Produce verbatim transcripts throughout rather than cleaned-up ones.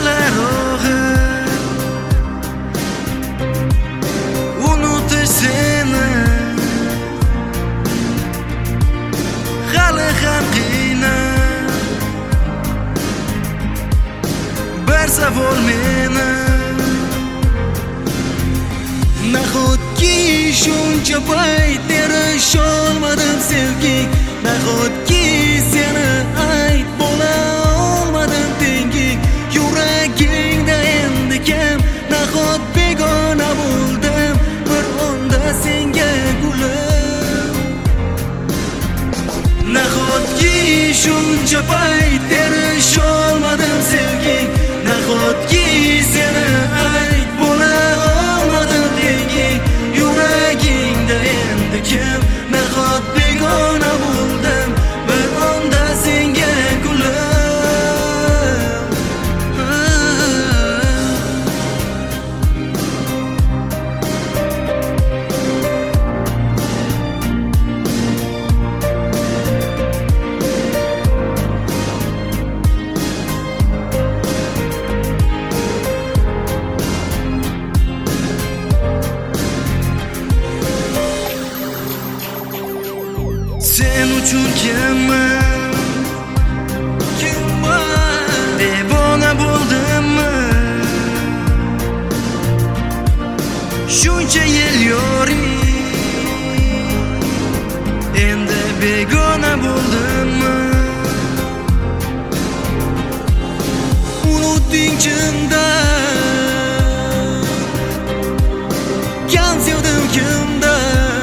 qadar og'ir unutish seni hali ham qiynab bir savol meni nahotki shuncha payt erisholmadim sevgi nahotki seni ayt bo'la olmadim tengi yuragingda endi kam nahot begona bo'ldim bir onda senga gulib nahotki shuncha payt erisholmadim sevgi nahotki seni ayt bo'la olmadim tengi yuragingda endi kam nahot begona bo'ldim bir onda senga gulib sen uchun kimman kimman devona bo'ldimmi shuncha yil yoring endi begona bo'ldimmi unutding chindan kam sevdim kimdan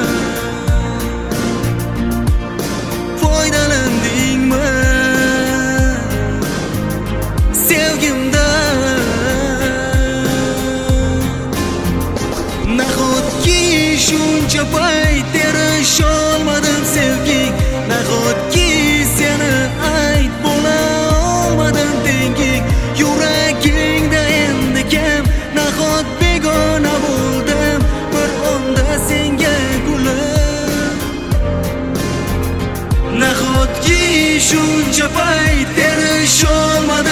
shuncha payt erisholmadim sevgi nahotki seni ayt bo'la olmadim tengi yuragingda endi kam nahot begona bo'ldim bir onda senga gulib nahotki shuncha payt erisholmadim